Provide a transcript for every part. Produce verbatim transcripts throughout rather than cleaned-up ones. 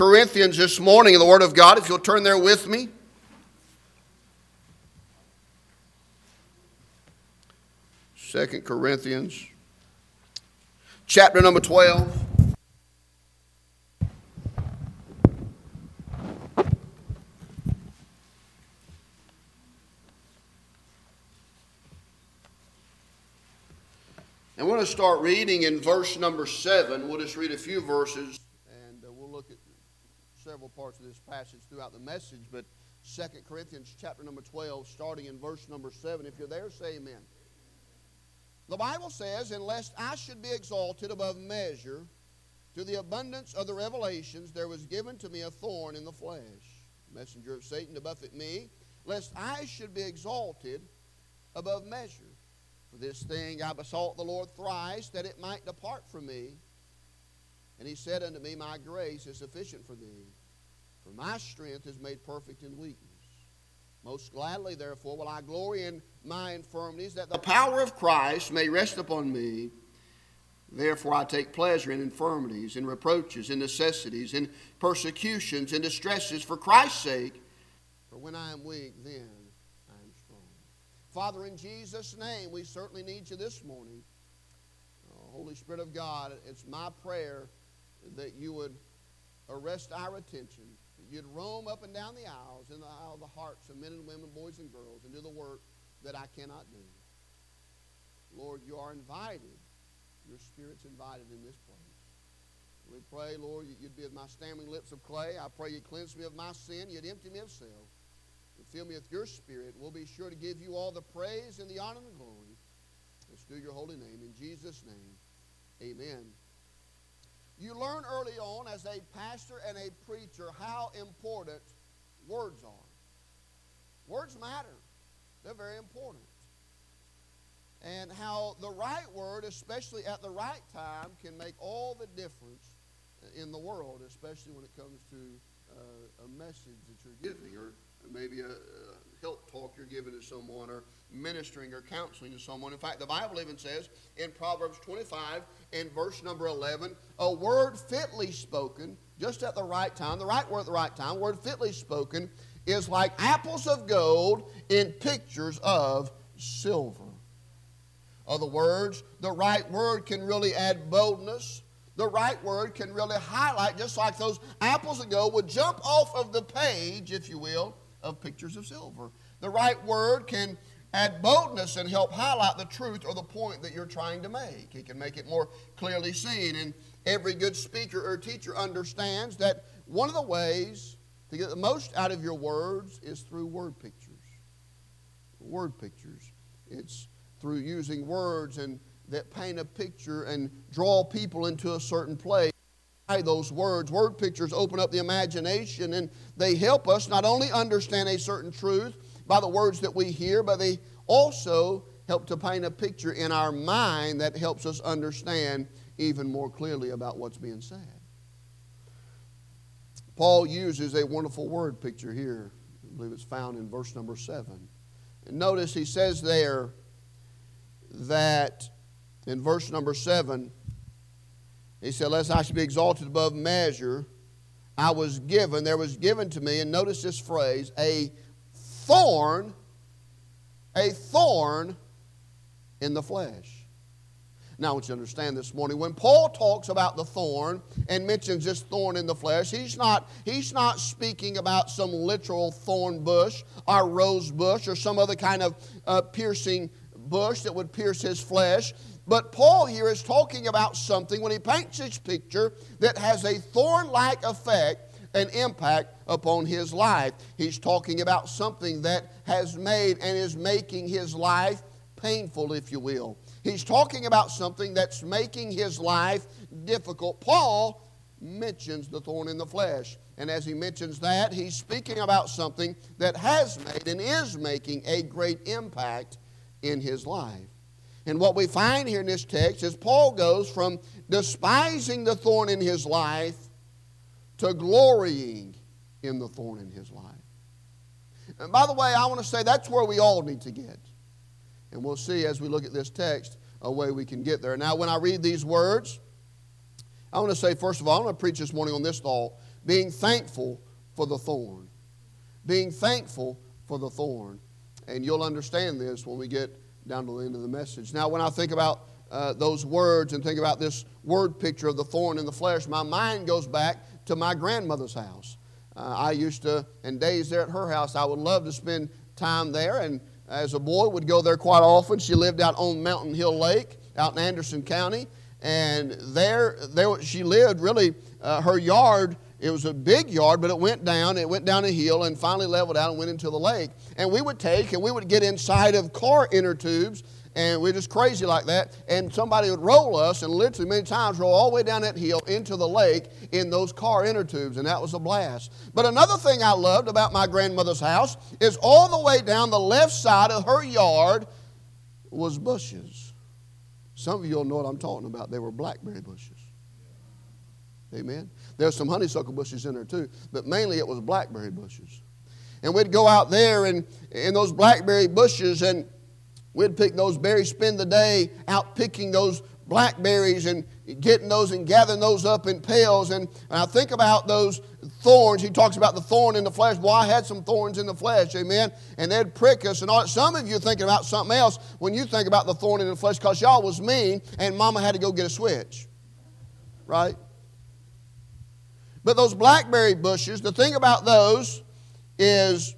Corinthians this morning in the Word of God, if you'll turn there with me. Second Corinthians, chapter number twelve. And we're going to start reading in verse number seven. We'll just read a few verses, and uh, we'll look at several parts of this passage throughout the message. But Second Corinthians chapter number twelve, starting in verse number seven. If you're there, say amen. The Bible says, "And lest I should be exalted above measure, to the abundance of the revelations there was given to me a thorn in the flesh, messenger of Satan to buffet me, lest I should be exalted above measure. For this thing I besought the Lord thrice, that it might depart from me. And he said unto me, My grace is sufficient for thee, for my strength is made perfect in weakness. Most gladly, therefore, will I glory in my infirmities, that the power of Christ may rest upon me. Therefore I take pleasure in infirmities, in reproaches, in necessities, in persecutions, in distresses, for Christ's sake. For when I am weak, then I am strong." Father, in Jesus' name, we certainly need you this morning. Oh, Holy Spirit of God, it's my prayer that you would arrest our attention, that you'd roam up and down the aisles, in the aisle of the hearts of men and women, boys and girls, and do the work that I cannot do. Lord, you are invited. Your Spirit's invited in this place. We pray, Lord, you'd be with my stammering lips of clay. I pray you'd cleanse me of my sin. You'd empty me of self. You'd fill me with your Spirit. We'll be sure to give you all the praise and the honor and the glory. Let's do your holy name. In Jesus' name, amen. You learn early on as a pastor and a preacher how important words are. Words matter. They're very important. And how the right word, especially at the right time, can make all the difference in the world, especially when it comes to uh, a message that you're giving, or maybe a, a help talk you're giving to someone, or ministering or counseling to someone. In fact, the Bible even says in Proverbs twenty-five, in verse number eleven, a word fitly spoken, just at the right time, the right word at the right time, word fitly spoken, is like apples of gold in pictures of silver. Other words, the right word can really add boldness. The right word can really highlight, just like those apples of gold would jump off of the page, if you will, of pictures of silver. The right word can add boldness and help highlight the truth or the point that you're trying to make. It can make it more clearly seen. And every good speaker or teacher understands that one of the ways to get the most out of your words is through word pictures. Word pictures. It's through using words and that paint a picture and draw people into a certain place. Those words, word pictures open up the imagination, and they help us not only understand a certain truth by the words that we hear, but they also help to paint a picture in our mind that helps us understand even more clearly about what's being said. Paul uses a wonderful word picture here. I believe it's found in verse number seven. And notice he says there that in verse number seven, he said, "Lest I should be exalted above measure, I was given," there was given to me, and notice this phrase, a thorn, a thorn in the flesh. Now I want you to understand this morning, when Paul talks about the thorn and mentions this thorn in the flesh, he's not, he's not speaking about some literal thorn bush or rose bush or some other kind of uh, piercing bush that would pierce his flesh. But Paul here is talking about something, when he paints this picture, that has a thorn-like effect and impact upon his life. He's talking about something that has made and is making his life painful, if you will. He's talking about something that's making his life difficult. Paul mentions the thorn in the flesh. And as he mentions that, he's speaking about something that has made and is making a great impact in his life. And what we find here in this text is Paul goes from despising the thorn in his life to glorying in the thorn in his life. And by the way, I want to say that's where we all need to get. And we'll see as we look at this text a way we can get there. Now, when I read these words, I want to say, first of all, I'm going to preach this morning on this thought. being thankful for the thorn. Being thankful for the thorn. And you'll understand this when we get down to the end of the message. Now, when I think about uh, those words and think about this word picture of the thorn in the flesh, my mind goes back to my grandmother's house. Uh, I used to, in days there at her house, I would love to spend time there, and as a boy would go there quite often. She lived out on Mountain Hill Lake out in Anderson County, and there, there she lived really, uh, her yard, it was a big yard, but it went down, it went down a hill and finally leveled out and went into the lake. And we would take and we would get inside of car inner tubes, and we're just crazy like that, and somebody would roll us and literally many times roll all the way down that hill into the lake in those car inner tubes, and that was a blast. But another thing I loved about my grandmother's house is all the way down the left side of her yard was bushes. Some of you will know what I'm talking about. They were blackberry bushes. Amen. There's some honeysuckle bushes in there too, but mainly it was blackberry bushes. And we'd go out there and in those blackberry bushes, and we'd pick those berries, spend the day out picking those blackberries and getting those and gathering those up in pails. And, and I think about those thorns. He talks about the thorn in the flesh. Well, I had some thorns in the flesh, amen? And they'd prick us. And all, some of you are thinking about something else when you think about the thorn in the flesh, because y'all was mean and mama had to go get a switch, right? But those blackberry bushes, the thing about those is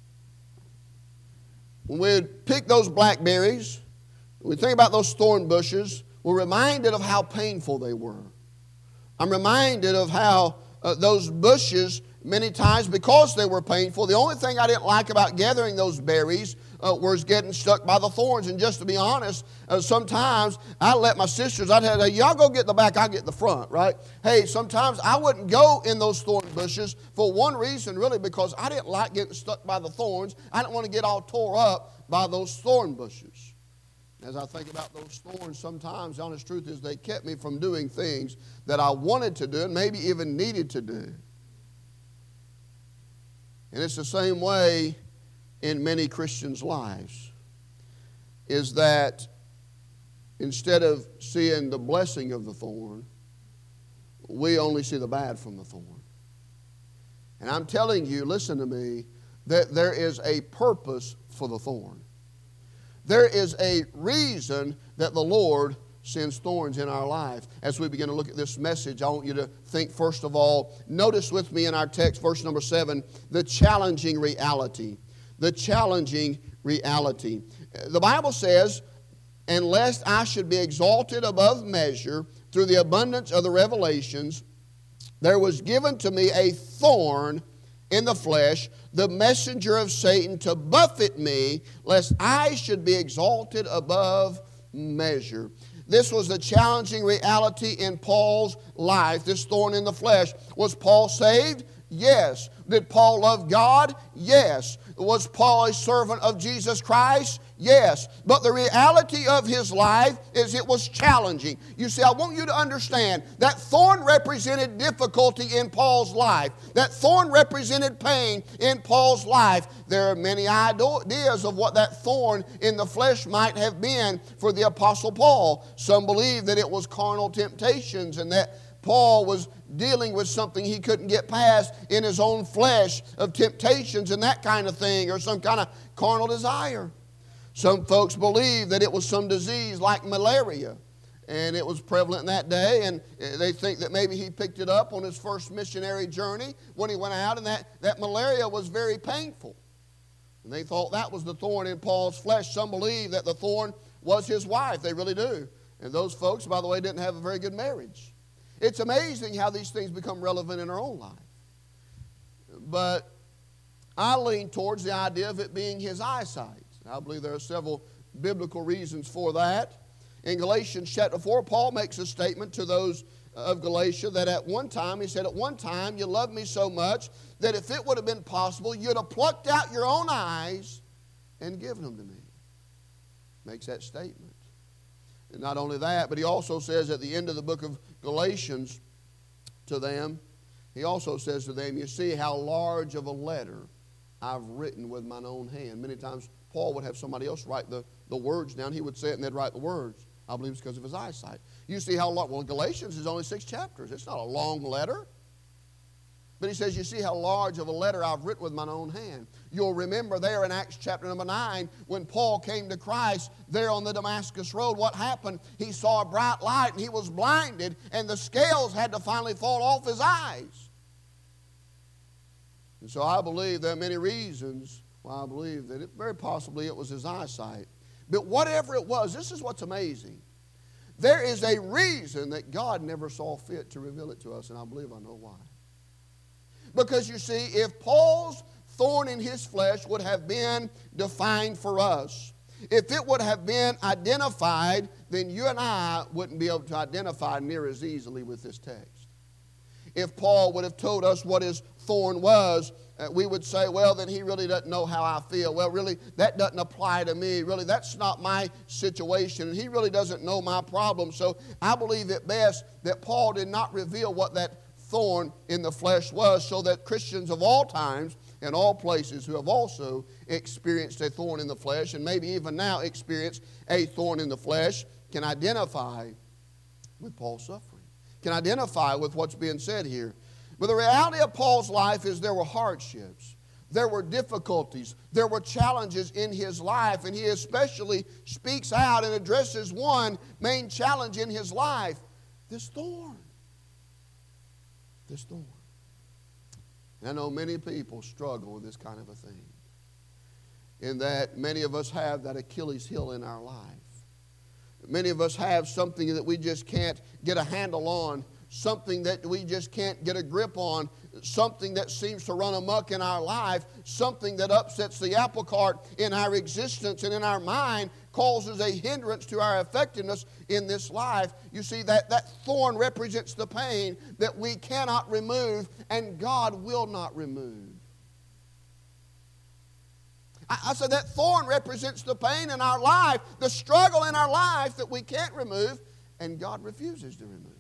when we'd pick those blackberries, we think about those thorn bushes, we're reminded of how painful they were. I'm reminded of how uh, those bushes, many times because they were painful, the only thing I didn't like about gathering those berries uh, was getting stuck by the thorns. And just to be honest, uh, sometimes I let my sisters, I'd have, y'all go get the back, I'll get the front, right? Hey, sometimes I wouldn't go in those thorn bushes for one reason, really, because I didn't like getting stuck by the thorns. I didn't want to get all tore up by those thorn bushes. As I think about those thorns, sometimes the honest truth is they kept me from doing things that I wanted to do and maybe even needed to do. And it's the same way in many Christians' lives, is that instead of seeing the blessing of the thorn, we only see the bad from the thorn. And I'm telling you, listen to me, that there is a purpose for the thorn. There is a reason that the Lord sends thorns in our life. As we begin to look at this message, I want you to think first of all, notice with me in our text, verse number seven, the challenging reality. The challenging reality. The Bible says, "And lest I should be exalted above measure through the abundance of the revelations, there was given to me a thorn in the flesh, the messenger of Satan, to buffet me, lest I should be exalted above measure." This was the challenging reality in Paul's life, this thorn in the flesh. Was Paul saved? Yes. Did Paul love God? Yes. Was Paul a servant of Jesus Christ? Yes. But the reality of his life is it was challenging. You see, I want you to understand that thorn represented difficulty in Paul's life. That thorn represented pain in Paul's life. There are many ideas of what that thorn in the flesh might have been for the Apostle Paul. Some believe that it was carnal temptations and that Paul was dealing with something he couldn't get past in his own flesh of temptations and that kind of thing, or some kind of carnal desire. Some folks believe that it was some disease like malaria, and it was prevalent in that day, and they think that maybe he picked it up on his first missionary journey when he went out, and that, that malaria was very painful. And they thought that was the thorn in Paul's flesh. Some believe that the thorn was his wife. They really do. And those folks, by the way, didn't have a very good marriage. It's amazing how these things become relevant in our own life. But I lean towards the idea of it being his eyesight. I believe there are several biblical reasons for that. In Galatians chapter four, Paul makes a statement to those of Galatia that at one time, he said, at one time you loved me so much that if it would have been possible, you'd have plucked out your own eyes and given them to me. Makes that statement. And not only that, but he also says at the end of the book of Galatians to them, he also says to them, you see how large of a letter I've written with mine own hand. Many times Paul would have somebody else write the, the words down. He would say it and they'd write the words. I believe it's because of his eyesight. You see how long, well, Galatians is only six chapters. It's not a long letter. But he says, you see how large of a letter I've written with mine own hand. You'll remember there in Acts chapter number nine, when Paul came to Christ there on the Damascus road, what happened? He saw a bright light and he was blinded, and the scales had to finally fall off his eyes. And so I believe there are many reasons why I believe that it, very possibly it was his eyesight. But whatever it was, this is what's amazing. There is a reason that God never saw fit to reveal it to us, and I believe I know why. Because you see, if Paul's thorn in his flesh would have been defined for us, if it would have been identified, then you and I wouldn't be able to identify near as easily with this text. If Paul would have told us what his thorn was, uh, we would say, well, then he really doesn't know how I feel. Well, really, that doesn't apply to me. Really, that's not my situation. And he really doesn't know my problem. So I believe it best that Paul did not reveal what that thorn in the flesh was, so that Christians of all times and all places who have also experienced a thorn in the flesh, and maybe even now experience a thorn in the flesh, can identify with Paul's suffering, can identify with what's being said here. But the reality of Paul's life is there were hardships, there were difficulties, there were challenges in his life, and he especially speaks out and addresses one main challenge in his life, this thorn. This thorn. And I know many people struggle with this kind of a thing, in that many of us have that Achilles heel in our life. Many of us have something that we just can't get a handle on, something that we just can't get a grip on, something that seems to run amok in our life, something that upsets the apple cart in our existence and in our mind, causes a hindrance to our effectiveness in this life. You see, that, that thorn represents the pain that we cannot remove and God will not remove. I, I said that thorn represents the pain in our life, the struggle in our life that we can't remove and God refuses to remove.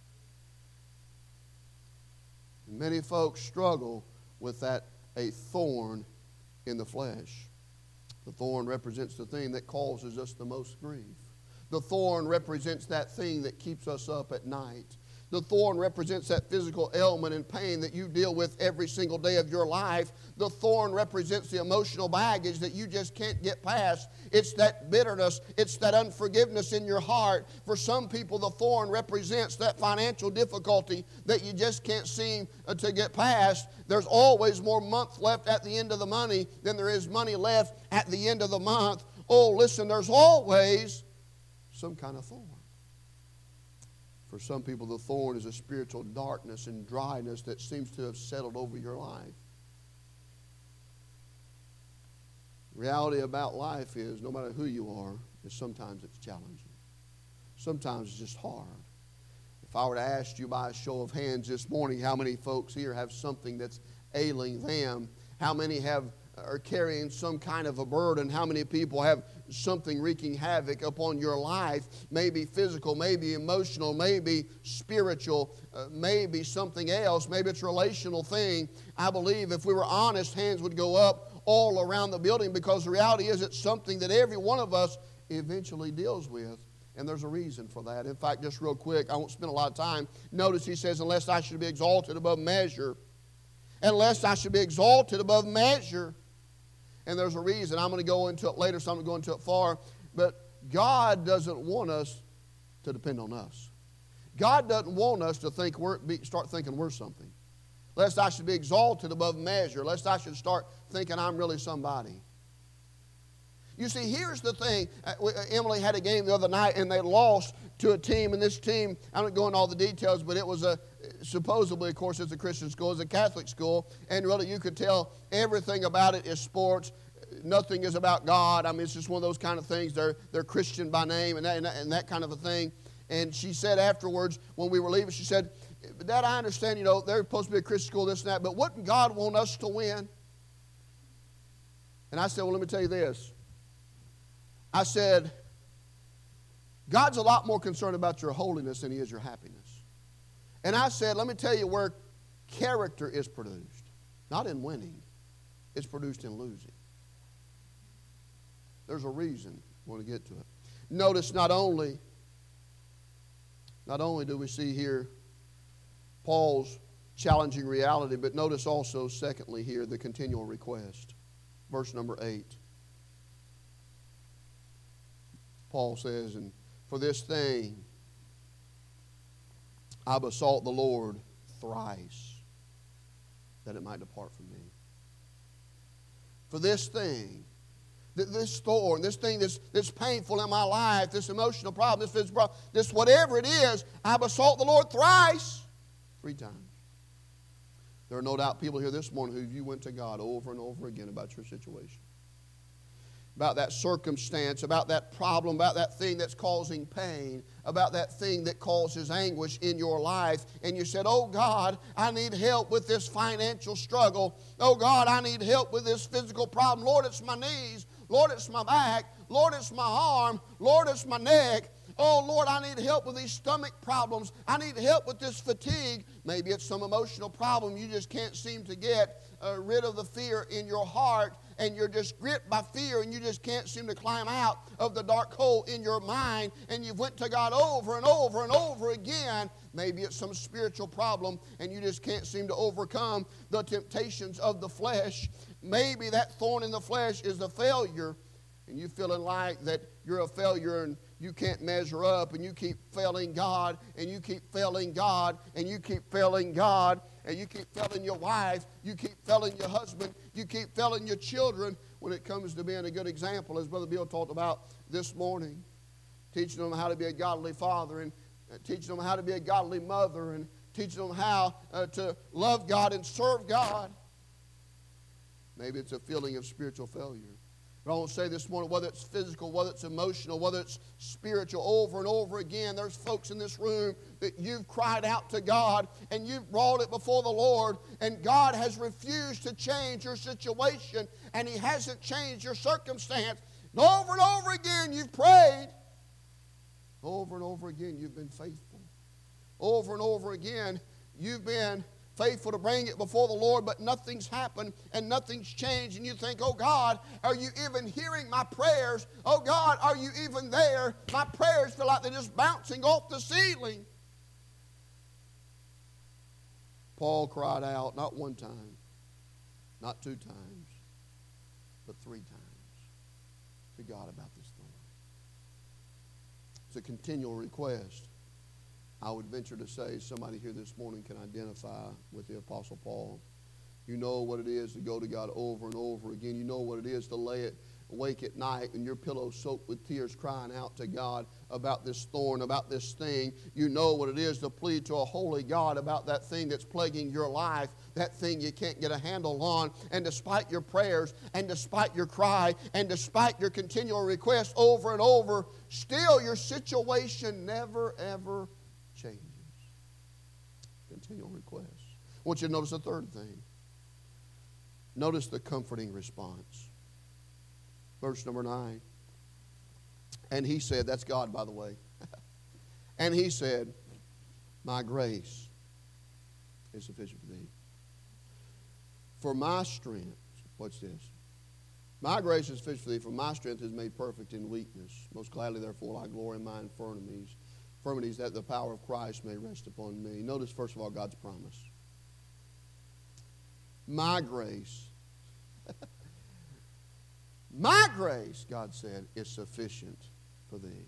And many folks struggle with that, a thorn in the flesh. The thorn represents the thing that causes us the most grief. The thorn represents that thing that keeps us up at night. The thorn represents that physical ailment and pain that you deal with every single day of your life. The thorn represents the emotional baggage that you just can't get past. It's that bitterness. It's that unforgiveness in your heart. For some people, the thorn represents that financial difficulty that you just can't seem to get past. There's always more month left at the end of the money than there is money left at the end of the month. Oh, listen, there's always some kind of thorn. For some people, the thorn is a spiritual darkness and dryness that seems to have settled over your life. The reality about life is, no matter who you are, is sometimes it's challenging. Sometimes it's just hard. If I were to ask you by a show of hands this morning, how many folks here have something that's ailing them? How many have are carrying some kind of a burden? How many people have something wreaking havoc upon your life? Maybe physical, maybe emotional, maybe spiritual, uh, maybe something else. Maybe it's a relational thing. I believe if we were honest, hands would go up all around the building, because the reality is it's something that every one of us eventually deals with. And there's a reason for that. In fact, just real quick, I won't spend a lot of time. Notice he says, unless I should be exalted above measure. Unless I should be exalted above measure. And there's a reason. I'm going to go into it later, so I'm going to go into it far. But God doesn't want us to depend on us. God doesn't want us to think we're, be, start thinking we're something. Lest I should be exalted above measure. Lest I should start thinking I'm really somebody. You see, here's the thing. Emily had a game the other night, and they lost to a team. And this team, I don't go into all the details, but it was a, supposedly, of course, it's a Christian school. It's a Catholic school. And really, you could tell everything about it is sports. Nothing is about God. I mean, it's just one of those kind of things. They're, they're Christian by name and that, and that, and that kind of a thing. And she said afterwards, when we were leaving, she said, Dad, I understand, you know, they're supposed to be a Christian school, this and that, but wouldn't God want us to win? And I said, well, let me tell you this. I said, God's a lot more concerned about your holiness than he is your happiness. And I said, let me tell you where character is produced. Not in winning. It's produced in losing. There's a reason. I want to get to it. Notice not only, not only do we see here Paul's challenging reality. But notice also, secondly, here, the continual request. Verse number eight. Paul says, and for this thing I besought the Lord thrice, that it might depart from me. For this thing, this thorn, this thing that's, that's painful in my life, this emotional problem, this physical problem, this whatever it is, I besought the Lord thrice, three times. There are no doubt people here this morning who you went to God over and over again about your situation, about that circumstance, about that problem, about that thing that's causing pain, about that thing that causes anguish in your life. And you said, oh God, I need help with this financial struggle. Oh God, I need help with this physical problem. Lord, it's my knees. Lord, it's my back. Lord, it's my arm. Lord, it's my neck. Oh, Lord, I need help with these stomach problems. I need help with this fatigue. Maybe it's some emotional problem you just can't seem to get uh, rid of the fear in your heart, and you're just gripped by fear, and you just can't seem to climb out of the dark hole in your mind, and you've went to God over and over and over again. Maybe it's some spiritual problem, and you just can't seem to overcome the temptations of the flesh. Maybe that thorn in the flesh is a failure, and you feeling like that you're a failure and you can't measure up, and you keep failing God, and you keep failing God, and you keep failing God, and you keep failing your wife, you keep failing your husband, you keep failing your children when it comes to being a good example, as Brother Bill talked about this morning. Teaching them how to be a godly father, and teaching them how to be a godly mother, and teaching them how uh, to love God and serve God. Maybe it's a feeling of spiritual failure. But I want to say this morning, whether it's physical, whether it's emotional, whether it's spiritual, over and over again, there's folks in this room that you've cried out to God and you've brought it before the Lord, and God has refused to change your situation, and He hasn't changed your circumstance. And over and over again you've prayed. Over and over again you've been faithful. Over and over again you've been faithful to bring it before the Lord, but nothing's happened and nothing's changed, and you think, oh God, are you even hearing my prayers? Oh God, are you even there? My prayers feel like they're just bouncing off the ceiling. Paul cried out not one time, not two times, but three times to God about this thorn. It's a continual request. I would venture to say somebody here this morning can identify with the Apostle Paul. You know what it is to go to God over and over again. You know what it is to lay it awake at night and your pillow soaked with tears, crying out to God about this thorn, about this thing. You know what it is to plead to a holy God about that thing that's plaguing your life, that thing you can't get a handle on. And despite your prayers, and despite your cry, and despite your continual request over and over, still your situation never, ever changes. Continual request. I want you to notice the third thing. Notice the comforting response. Verse number nine. And he said, that's God, by the way. And he said, my grace is sufficient for thee. For my strength, what's this? My grace is sufficient for thee, for my strength is made perfect in weakness. Most gladly, therefore, I glory in my infirmities. Infirmities, that the power of Christ may rest upon me. Notice, first of all, God's promise. My grace, my grace, God said, is sufficient for thee.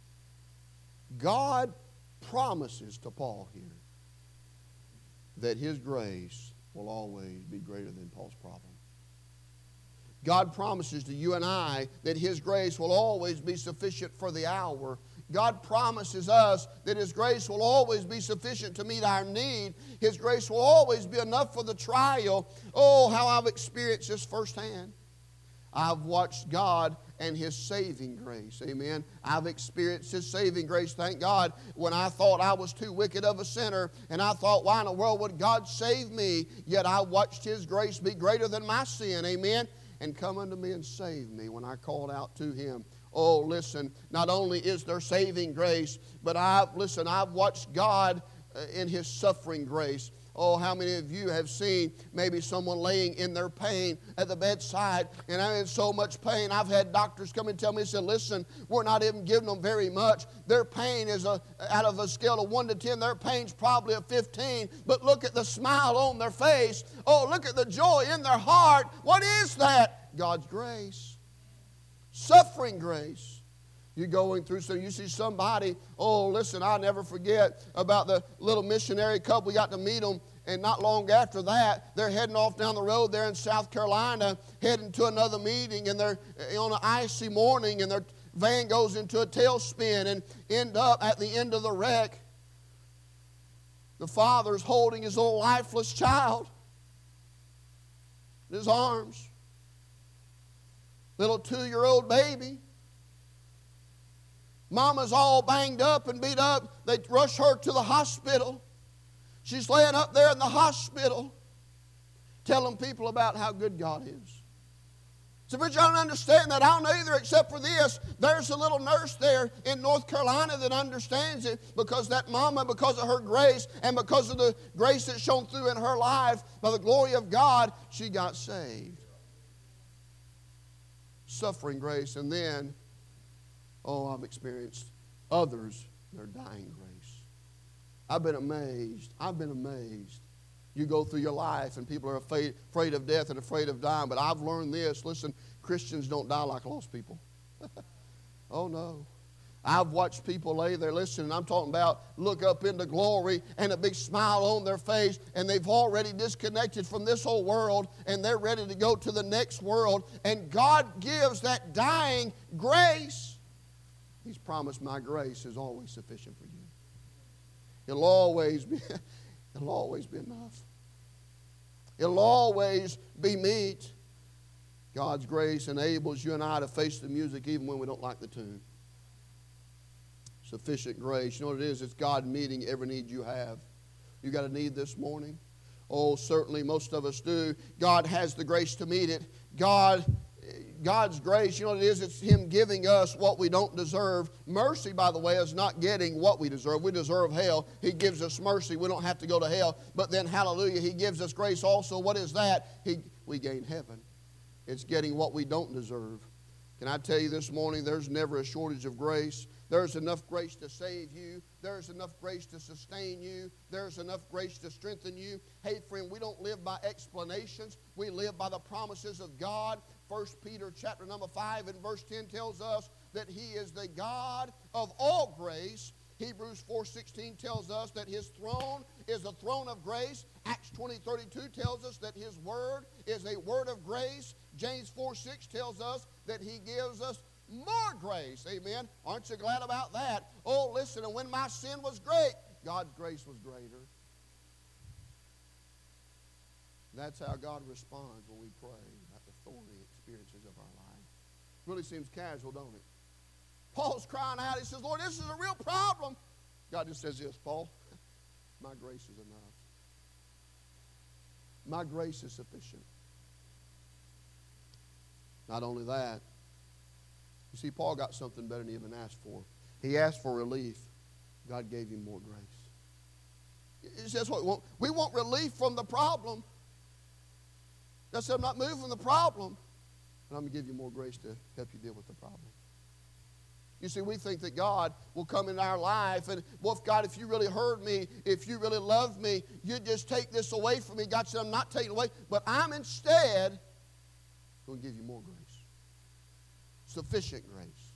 God promises to Paul here that his grace will always be greater than Paul's problem. God promises to you and I that his grace will always be sufficient for the hour. God promises us that his grace will always be sufficient to meet our need. His grace will always be enough for the trial. Oh, how I've experienced this firsthand. I've watched God and his saving grace. Amen. I've experienced his saving grace, thank God, when I thought I was too wicked of a sinner, and I thought, why in the world would God save me? Yet I watched his grace be greater than my sin. Amen. And come unto me and save me when I called out to him. Oh, listen, not only is there saving grace, but I've, listen, I've watched God in his suffering grace. Oh, how many of you have seen maybe someone laying in their pain at the bedside, and I'm in so much pain. I've had doctors come and tell me, say, listen, we're not even giving them very much. Their pain is, a, out of a scale of one to ten, their pain's probably a fifteen, but look at the smile on their face. Oh, look at the joy in their heart. What is that? God's grace. Suffering grace. You're going through, so you see somebody, oh, listen, I'll never forget about the little missionary couple. We got to meet them, and not long after that, they're heading off down the road there in South Carolina, heading to another meeting, and they're on an icy morning, and their van goes into a tailspin and end up at the end of the wreck. The father's holding his little lifeless child in his arms. Little two-year-old baby. Mama's all banged up and beat up. They rush her to the hospital. She's laying up there in the hospital telling people about how good God is. So, but you don't understand that. I don't know either, except for this. There's a little nurse there in North Carolina that understands it, because that mama, because of her grace and because of the grace that shone through in her life, by the glory of God, she got saved. Suffering grace. And then, oh, I've experienced others, their dying grace. I've been amazed. I've been amazed. You go through your life and people are afraid, afraid of death and afraid of dying. But I've learned this. Listen, Christians don't die like lost people. Oh, no. I've watched people lay there, listen, and I'm talking about look up into glory and a big smile on their face, and they've already disconnected from this whole world, and they're ready to go to the next world. And God gives that dying grace. He's promised my grace is always sufficient for you. It'll always be, it'll always be enough. It'll always be meet. God's grace enables you and I to face the music even when we don't like the tune. Sufficient grace. You know what it is? It's God meeting every need you have. You got a need this morning? Oh, certainly most of us do. God has the grace to meet it. God God's grace, you know what it is? It's Him giving us what we don't deserve. Mercy, by the way, is not getting what we deserve. We deserve hell. He gives us mercy. We don't have to go to hell. But then, hallelujah, He gives us grace also. What is that? He, we gain heaven. It's getting what we don't deserve. Can I tell you this morning, there's never a shortage of grace. There's enough grace to save you. There's enough grace to sustain you. There's enough grace to strengthen you. Hey, friend, we don't live by explanations. We live by the promises of God. First Peter chapter number five and verse ten tells us that He is the God of all grace. Hebrews four sixteen tells us that His throne is a throne of grace. Acts twenty thirty-two tells us that His word is a word of grace. James four six tells us that He gives us more grace. Amen. Aren't you glad about that? Oh, listen, and when my sin was great, God's grace was greater. That's how God responds when we pray about the thorny experiences of our life. Really seems casual, don't it? Paul's crying out. He says, Lord, this is a real problem. God just says this, Paul, my grace is enough. My grace is sufficient. Not only that, you see, Paul got something better than he even asked for. He asked for relief. God gave him more grace. He says what we want. We want relief from the problem. God said, I'm not moving from the problem, but I'm going to give you more grace to help you deal with the problem. You see, we think that God will come in our life and, well, if God, if you really heard me, if you really loved me, you'd just take this away from me. God said, I'm not taking it away, but I'm instead going to give you more grace. Sufficient grace.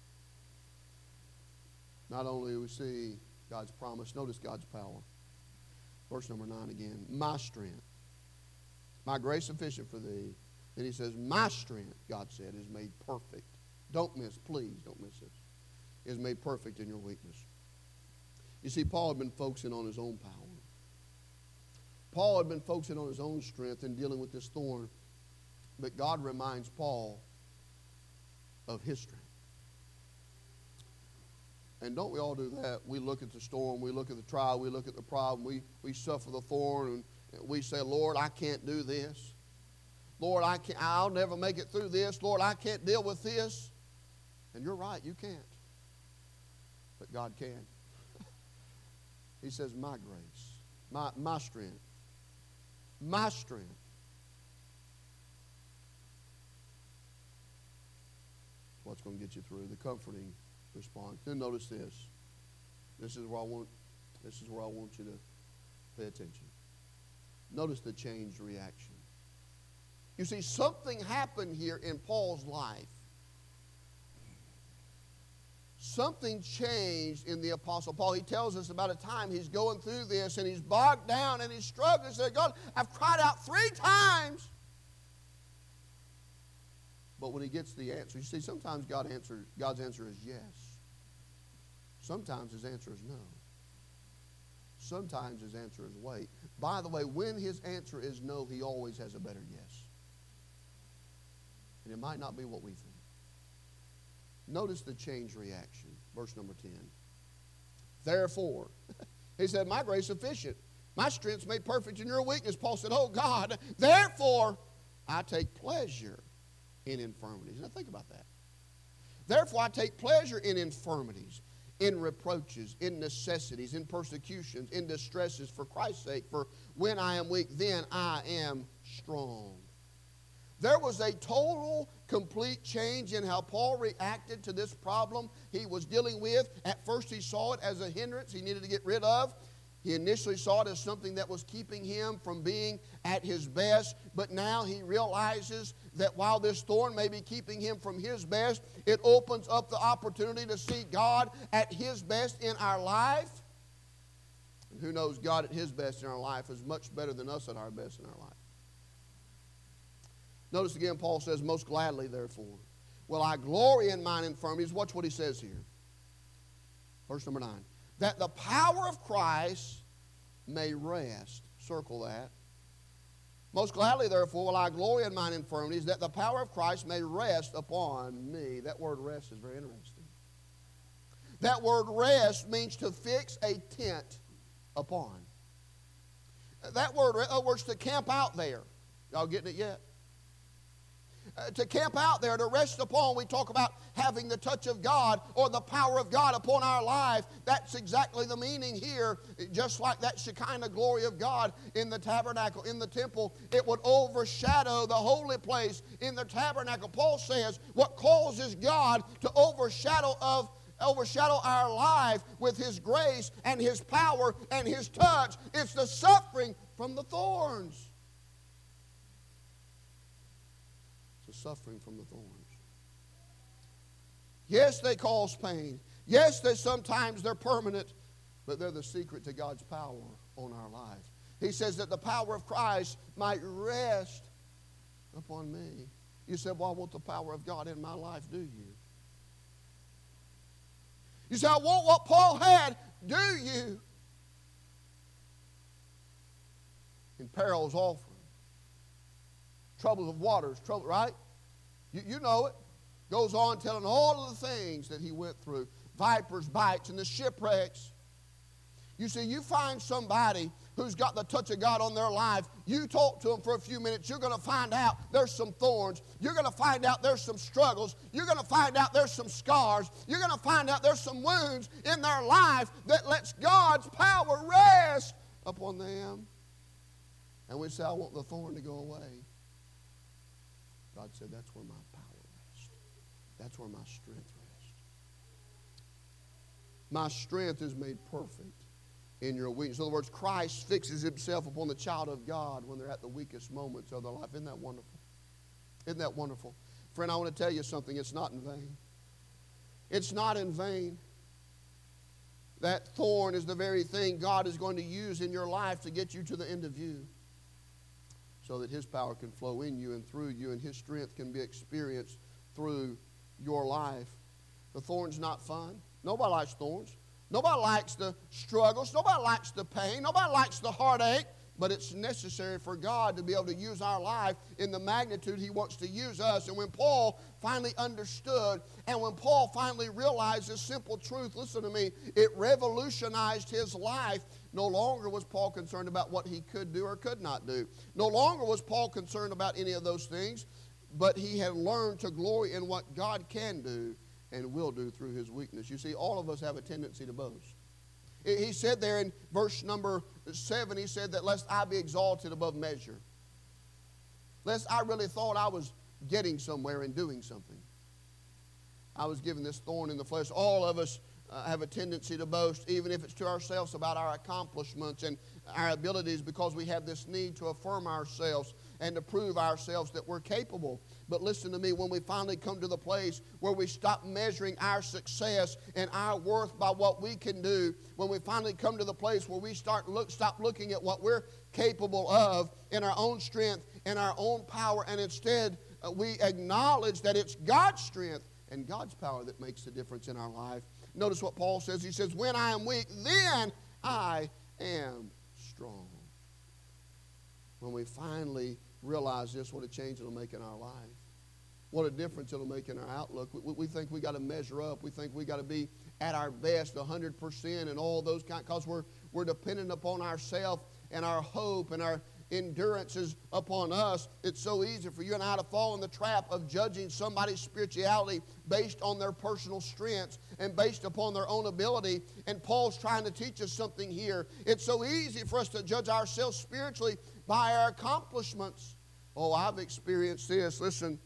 Not only do we see God's promise, notice God's power. Verse number nine again. My strength. My grace sufficient for thee. Then he says, my strength, God said, is made perfect. Don't miss, please don't miss this. Is made perfect in your weakness. You see, Paul had been focusing on his own power. Paul had been focusing on his own strength in dealing with this thorn. But God reminds Paul of his strength. And don't we all do that? We look at the storm, we look at the trial, we look at the problem, we, we suffer the thorn, and we say, Lord, I can't do this. Lord, I can't, I'll never make it through this. Lord, I can't deal with this. And you're right, you can't. But God can. He says, my grace, my, my strength my strength. What's going to get you through? The comforting response. Then notice this. This is where I want. This is where I want you to pay attention. Notice the changed reaction. You see, something happened here in Paul's life. Something changed in the Apostle Paul. He tells us about a time he's going through this and he's bogged down and he's struggling. He said, God, I've cried out three times. But when he gets the answer, you see, sometimes God answer, God's answer is yes. Sometimes his answer is no. Sometimes his answer is wait. By the way, when his answer is no, he always has a better yes. And it might not be what we think. Notice the changed reaction. Verse number ten. Therefore, he said, my grace is sufficient. My strength is made perfect in your weakness. Paul said, oh God, therefore I take pleasure in infirmities. Now think about that. Therefore I take pleasure in infirmities, in reproaches, in necessities, in persecutions, in distresses for Christ's sake. For when I am weak, then I am strong. There was a total, complete change in how Paul reacted to this problem he was dealing with. At first he saw it as a hindrance he needed to get rid of. He initially saw it as something that was keeping him from being at his best. But now he realizes that while this thorn may be keeping him from his best, it opens up the opportunity to see God at his best in our life. And who knows, God at his best in our life is much better than us at our best in our life. Notice again, Paul says, most gladly, therefore, will I glory in mine infirmities. Watch what he says here. Verse number nine. That the power of Christ may rest. Circle that. Most gladly, therefore, will I glory in mine infirmities, that the power of Christ may rest upon me. That word rest is very interesting. That word rest means to fix a tent upon. That word, in other words, to camp out there. Y'all getting it yet? Uh, to camp out there, to rest upon. We talk about having the touch of God or the power of God upon our life. That's exactly the meaning here. Just like that Shekinah glory of God in the tabernacle, in the temple, it would overshadow the holy place in the tabernacle. Paul says what causes God to overshadow of overshadow our life with His grace and His power and His touch, it's the suffering from the thorns. Suffering from the thorns. Yes, they cause pain. Yes, they sometimes they're permanent, but they're the secret to God's power on our life. He says that the power of Christ might rest upon me. You said, well, I want the power of God in my life, do you? You say, I want what Paul had, do you? In perils often. Troubles of waters, trouble, right? You, you know it. Goes on telling all of the things that he went through. Vipers, bites, and the shipwrecks. You see, you find somebody who's got the touch of God on their life. You talk to them for a few minutes. You're going to find out there's some thorns. You're going to find out there's some struggles. You're going to find out there's some scars. You're going to find out there's some wounds in their life that lets God's power rest upon them. And we say, I want the thorn to go away. God said, that's where my power rests. That's where my strength rests. My strength is made perfect in your weakness. In other words, Christ fixes himself upon the child of God when they're at the weakest moments of their life. Isn't that wonderful? Isn't that wonderful? Friend, I want to tell you something. It's not in vain. It's not in vain. That thorn is the very thing God is going to use in your life to get you to the end of you, so that his power can flow in you and through you, and his strength can be experienced through your life. The thorn's not fun. Nobody likes thorns. Nobody likes the struggles. Nobody likes the pain. Nobody likes the heartache. But it's necessary for God to be able to use our life in the magnitude he wants to use us. And when Paul finally understood, and when Paul finally realized this simple truth, listen to me, it revolutionized his life. No longer was Paul concerned about what he could do or could not do. No longer was Paul concerned about any of those things, but he had learned to glory in what God can do and will do through his weakness. You see, all of us have a tendency to boast. He said there in verse number seven, he said that lest I be exalted above measure. Lest I really thought I was getting somewhere and doing something. I was given this thorn in the flesh. All of us uh, have a tendency to boast, even if it's to ourselves, about our accomplishments and our abilities, because we have this need to affirm ourselves and to prove ourselves that we're capable. But listen to me, when we finally come to the place where we stop measuring our success and our worth by what we can do, when we finally come to the place where we start look, stop looking at what we're capable of in our own strength and our own power, and instead uh, we acknowledge that it's God's strength and God's power that makes the difference in our life. Notice what Paul says. He says, when I am weak, then I am strong. When we finally realize this, what a change it'll make in our life. What a difference it'll make in our outlook. We, we think we got to measure up. We think we got to be at our best, one hundred percent, and all those kind, because we're, we're dependent upon ourselves and our hope and our endurance is upon us. It's so easy for you and I to fall in the trap of judging somebody's spirituality based on their personal strengths and based upon their own ability. And Paul's trying to teach us something here. It's so easy for us to judge ourselves spiritually by our accomplishments. Oh, I've experienced this. Listen,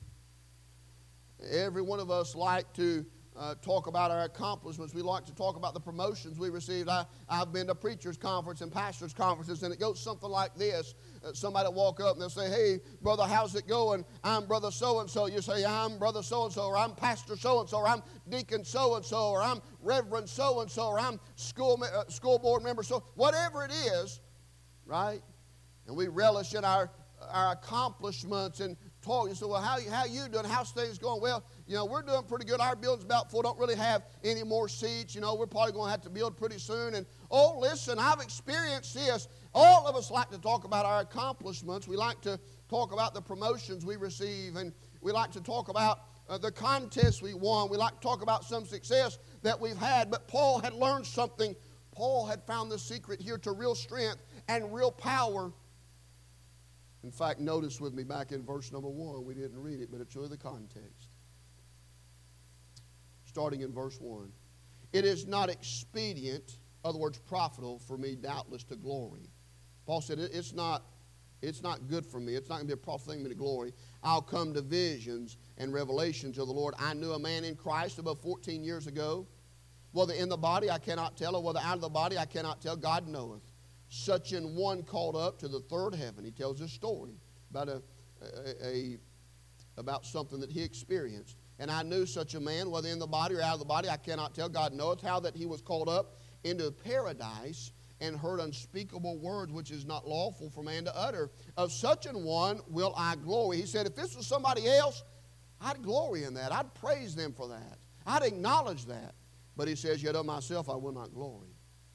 every one of us like to Uh, talk about our accomplishments. We like to talk about the promotions we received. I, I've been to preachers' conference and pastors' conferences, and it goes something like this. Uh, somebody will walk up and they'll say, hey, brother, how's it going? I'm brother so-and-so. You say, I'm brother so-and-so, or I'm pastor so-and-so, or I'm deacon so-and-so, or I'm reverend so-and-so, or I'm school, uh, school board member so, whatever it is, right? And we relish in our, our accomplishments and talk. You say, well, how, how you doing? How's things going? Well, you know, we're doing pretty good. Our building's about full. Don't really have any more seats. You know, we're probably going to have to build pretty soon. And, oh, listen, I've experienced this. All of us like to talk about our accomplishments. We like to talk about the promotions we receive. And we like to talk about uh, the contests we won. We like to talk about some success that we've had. But Paul had learned something. Paul had found the secret here to real strength and real power. In fact, notice with me back in verse number one. We didn't read it, but it's really the context. Starting in verse one. It is not expedient, in other words, profitable for me doubtless to glory. Paul said it's not, it's not good for me. It's not going to be a profitable thing for me to glory. I'll come to visions and revelations of the Lord. I knew a man in Christ about fourteen years ago. Whether in the body I cannot tell, or whether out of the body I cannot tell. God knoweth. Such an one called up to the third heaven. He tells this story about a, a, a about something that he experienced. And I knew such a man, whether in the body or out of the body, I cannot tell. God knoweth how that he was called up into paradise and heard unspeakable words which is not lawful for man to utter. Of such an one will I glory. He said, if this was somebody else, I'd glory in that. I'd praise them for that. I'd acknowledge that. But he says, yet of myself I will not glory.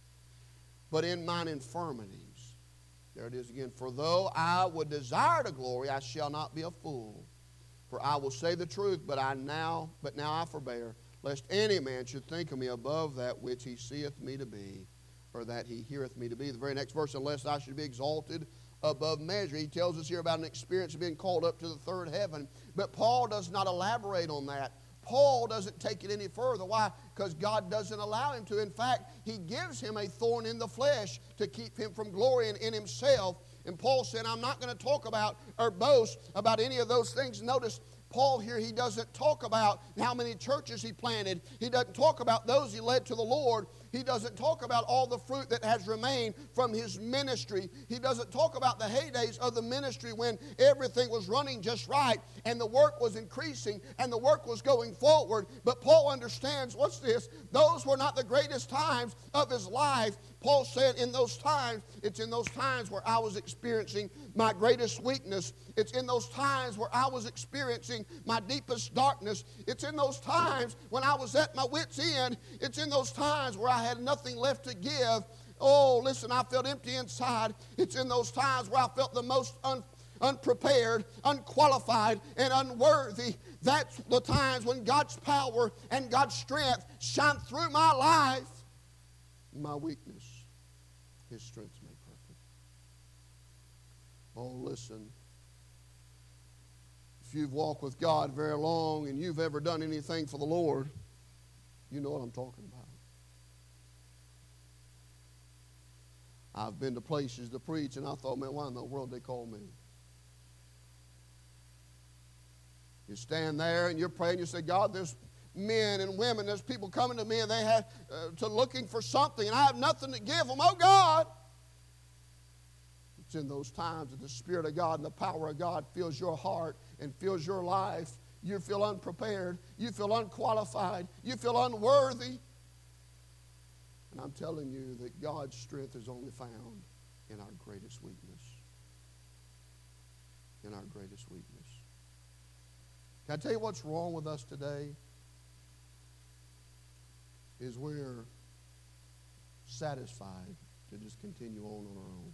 But in mine infirmities, there it is again, for though I would desire to glory, I shall not be a fool. For I will say the truth, but I now, but now I forbear, lest any man should think of me above that which he seeth me to be, or that he heareth me to be. The very next verse, unless I should be exalted above measure. He tells us here about an experience of being called up to the third heaven. But Paul does not elaborate on that. Paul doesn't take it any further. Why? Because God doesn't allow him to. In fact, he gives him a thorn in the flesh to keep him from glorying in himself. And Paul said, I'm not going to talk about or boast about any of those things. Notice, Paul here, he doesn't talk about how many churches he planted. He doesn't talk about those he led to the Lord. He doesn't talk about all the fruit that has remained from his ministry. He doesn't talk about the heydays of the ministry when everything was running just right and the work was increasing and the work was going forward. But Paul understands, what's this? Those were not the greatest times of his life. Paul said in those times, it's in those times where I was experiencing my greatest weakness. It's in those times where I was experiencing my deepest darkness. It's in those times when I was at my wit's end. It's in those times where I had nothing left to give. Oh, listen, I felt empty inside. It's in those times where I felt the most un- unprepared, unqualified, and unworthy. That's the times when God's power and God's strength shine through my life. My weakness, His strength's made perfect. Oh, listen. If you've walked with God very long and you've ever done anything for the Lord, you know what I'm talking about. I've been to places to preach, and I thought, man, why in the world they call me? You stand there and you're praying. You say, God, there's men and women, there's people coming to me, and they have uh, to looking for something, and I have nothing to give them. Oh, God. It's in those times that the Spirit of God and the power of God fills your heart and fills your life. You feel unprepared. You feel unqualified. You feel unworthy. And I'm telling you that God's strength is only found in our greatest weakness. In our greatest weakness. Can I tell you what's wrong with us today? Is we're satisfied to just continue on on our own.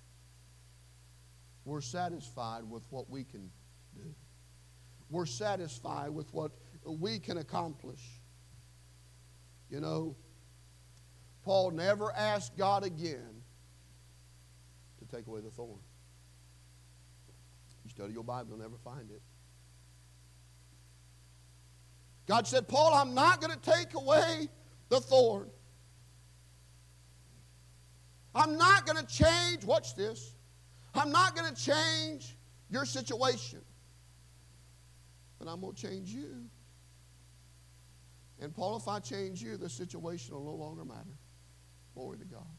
We're satisfied with what we can do. We're satisfied with what we can accomplish. You know, Paul never asked God again to take away the thorn. You study your Bible, you'll never find it. God said, Paul, I'm not going to take away the thorn. I'm not going to change, watch this, I'm not going to change your situation. But I'm going to change you. And Paul, if I change you, the situation will no longer matter. Glory to God.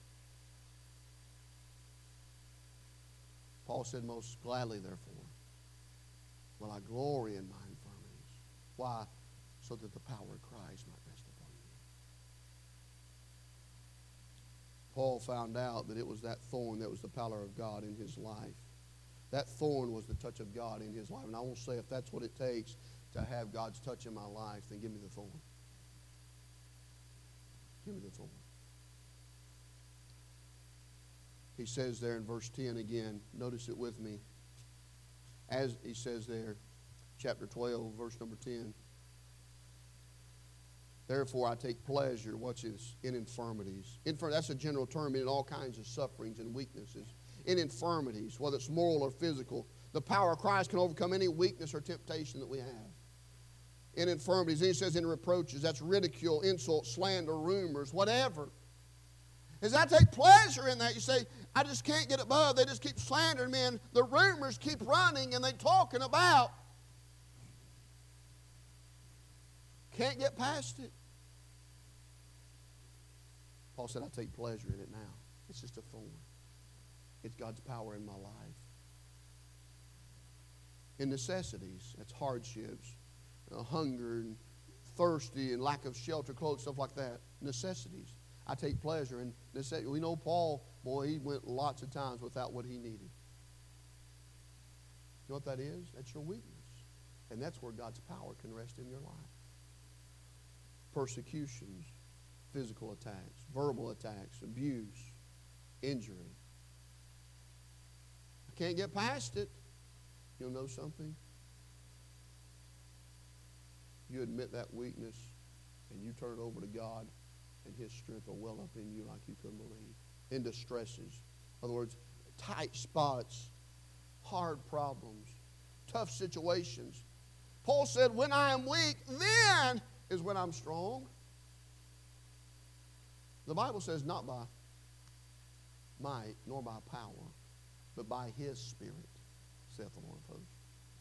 Paul said, most gladly, therefore, will I glory in my infirmities. Why? So that the power of Christ might rest upon me. Paul found out that it was that thorn that was the power of God in his life. That thorn was the touch of God in his life. And I won't say if that's what it takes to have God's touch in my life, then give me the thorn. Give me the thorn. He says there in verse ten again, notice it with me. As he says there, chapter twelve, verse number ten. Therefore I take pleasure, watch this, in infirmities. Infirm- that's a general term in all kinds of sufferings and weaknesses. In infirmities, whether it's moral or physical, the power of Christ can overcome any weakness or temptation that we have. In infirmities, and he says in reproaches, that's ridicule, insult, slander, rumors, whatever. As I take pleasure in that, you say, I just can't get above. They just keep slandering me, and the rumors keep running, and they're talking about. Can't get past it. Paul said, I take pleasure in it now. It's just a thorn. It's God's power in my life. In necessities, that's hardships, uh, hunger, and thirsty, and lack of shelter, clothes, stuff like that. Necessities. I take pleasure in necessity. We know Paul, boy, he went lots of times without what he needed. You know what that is? That's your weakness. And that's where God's power can rest in your life. Persecutions, physical attacks, verbal attacks, abuse, injury. I can't get past it. You'll know something? You admit that weakness and you turn it over to God, and His strength will well up in you like you couldn't believe. In distresses. In other words, tight spots, hard problems, tough situations. Paul said, when I am weak, then is when I'm strong. The Bible says not by might nor by power, but by His Spirit, saith the Lord of hosts.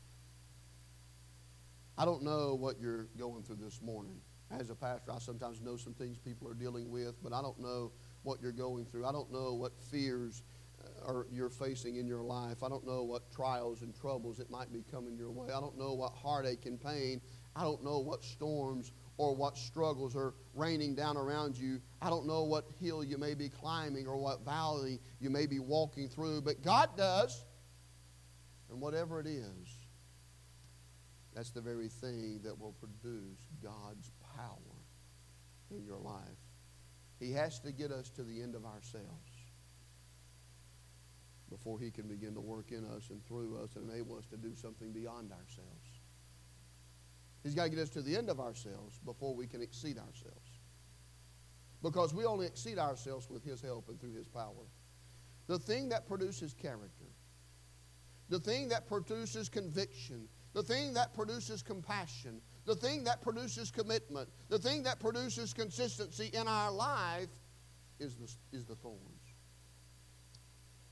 I don't know what you're going through this morning. As a pastor, I sometimes know some things people are dealing with, but I don't know what you're going through. I don't know what fears are you're facing in your life. I don't know what trials and troubles that might be coming your way. I don't know what heartache and pain. I don't know what storms or what struggles are raining down around you. I don't know what hill you may be climbing or what valley you may be walking through, but God does. And whatever it is, that's the very thing that will produce God's power in your life. He has to get us to the end of ourselves before He can begin to work in us and through us and enable us to do something beyond ourselves. He's got to get us to the end of ourselves before we can exceed ourselves. Because we only exceed ourselves with His help and through His power. The thing that produces character, the thing that produces conviction, the thing that produces compassion, the thing that produces commitment, the thing that produces consistency in our life is the, is the thorns.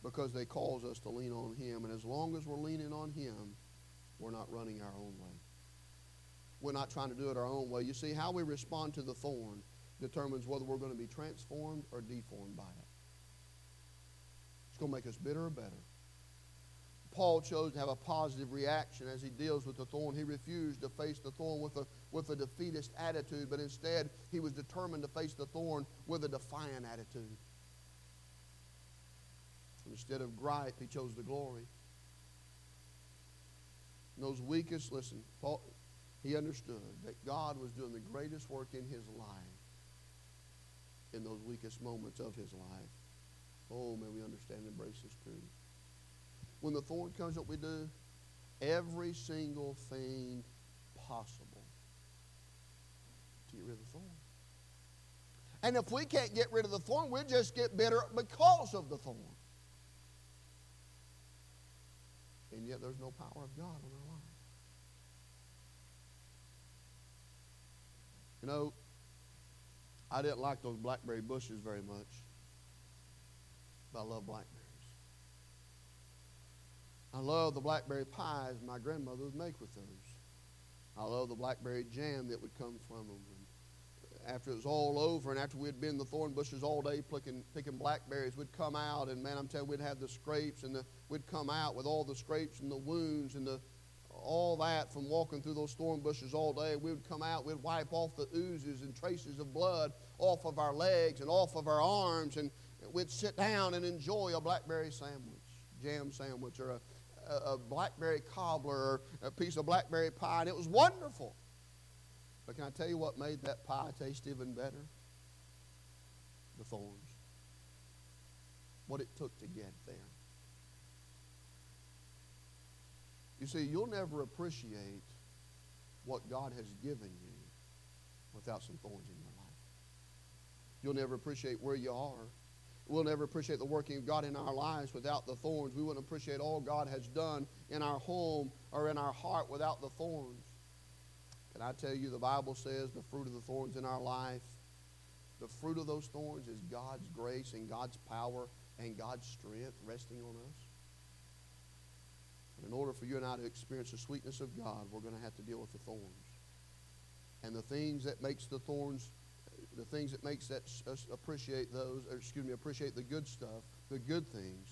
because they cause us to lean on Him. And as long as we're leaning on Him, we're not running our own way. We're not trying to do it our own way. You see, how we respond to the thorn determines whether we're going to be transformed or deformed by it. It's going to make us bitter or better. Paul chose to have a positive reaction as he deals with the thorn. He refused to face the thorn with a, with a defeatist attitude, but instead he was determined to face the thorn with a defiant attitude. Instead of gripe, he chose the glory. In those weakest, listen, Paul, he understood that God was doing the greatest work in his life in those weakest moments of his life. Oh, may we understand and embrace this truth. When the thorn comes, what we do? Every single thing possible to get rid of the thorn. And if we can't get rid of the thorn, we'll just get bitter because of the thorn. And yet there's no power of God on our life. You know, I didn't like those blackberry bushes very much, but I love blackberries. I love the blackberry pies my grandmother would make with those. I love the blackberry jam that would come from them. And after it was all over and after we'd been in the thorn bushes all day picking, picking blackberries, we'd come out and, man, I'm telling you, we'd have the scrapes and the, we'd come out with all the scrapes and the wounds and the all that from walking through those thorn bushes all day. We would come out, we'd wipe off the oozes and traces of blood off of our legs and off of our arms, and we'd sit down and enjoy a blackberry sandwich, jam sandwich, or a A, a blackberry cobbler, or a piece of blackberry pie, and it was wonderful. But can I tell you what made that pie taste even better? The thorns. What it took to get there. You see, you'll never appreciate what God has given you without some thorns in your life. You'll never appreciate where you are. We'll never appreciate the working of God in our lives without the thorns. We wouldn't appreciate all God has done in our home or in our heart without the thorns. Can I tell you, the Bible says the fruit of the thorns in our life, the fruit of those thorns is God's grace and God's power and God's strength resting on us. And in order for you and I to experience the sweetness of God, we're going to have to deal with the thorns. And the things that makes the thorns The things that makes that us appreciate those, or excuse me, appreciate the good stuff, the good things,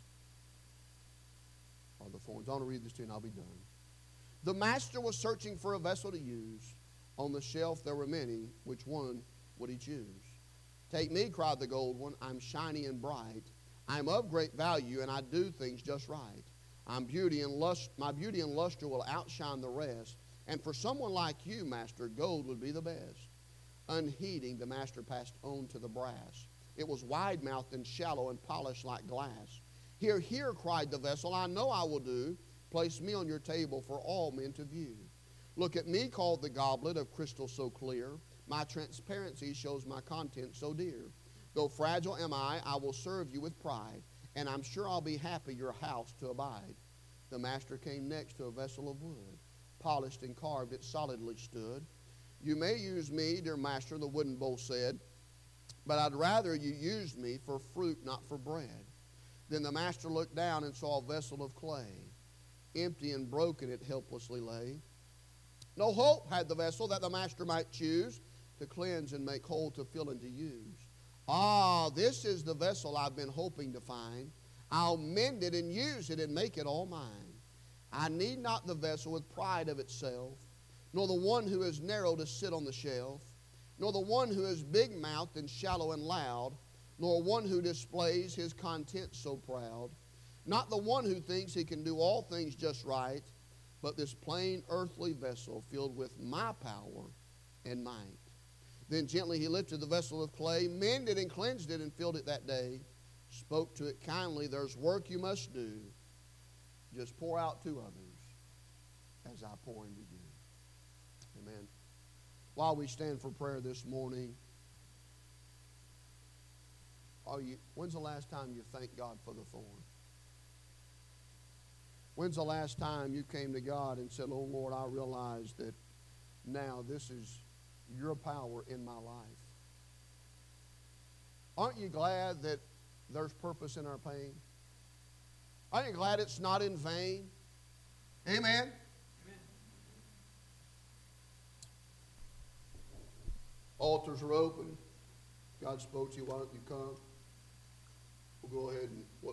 are the thorns. I want to read this to you and I'll be done. The master was searching for a vessel to use. On the shelf there were many. Which one would he choose? Take me, cried the gold one. I'm shiny and bright. I'm of great value and I do things just right. I'm beauty and lust, my beauty and luster will outshine the rest. And for someone like you, master, gold would be the best. Unheeding, the master passed on to the brass. It was wide-mouthed and shallow and polished like glass. Here, here, cried the vessel, I know I will do. Place me on your table for all men to view. Look at me, called the goblet of crystal so clear. My transparency shows my content so dear. Though fragile am I, I will serve you with pride, and I'm sure I'll be happy your house to abide. The master came next to a vessel of wood. Polished and carved, it solidly stood. You may use me, dear master, the wooden bowl said, but I'd rather you used me for fruit, not for bread. Then the master looked down and saw a vessel of clay. Empty and broken it helplessly lay. No hope had the vessel that the master might choose to cleanse and make whole, to fill and to use. Ah, this is the vessel I've been hoping to find. I'll mend it and use it and make it all mine. I need not the vessel with pride of itself, nor the one who is narrow to sit on the shelf, nor the one who is big-mouthed and shallow and loud, nor one who displays his content so proud, not the one who thinks he can do all things just right, but this plain earthly vessel filled with my power and might. Then gently he lifted the vessel of clay, mended and cleansed it and filled it that day, spoke to it kindly, there's work you must do, just pour out to others as I pour into you. Amen. While we stand for prayer this morning, are you, when's the last time you thanked God for the thorn? When's the last time you came to God and said, oh Lord, I realize that now this is your power in my life? Aren't you glad that there's purpose in our pain? Aren't you glad it's not in vain? Amen? Altars are open. God spoke to you. Why don't you come? We'll go ahead and what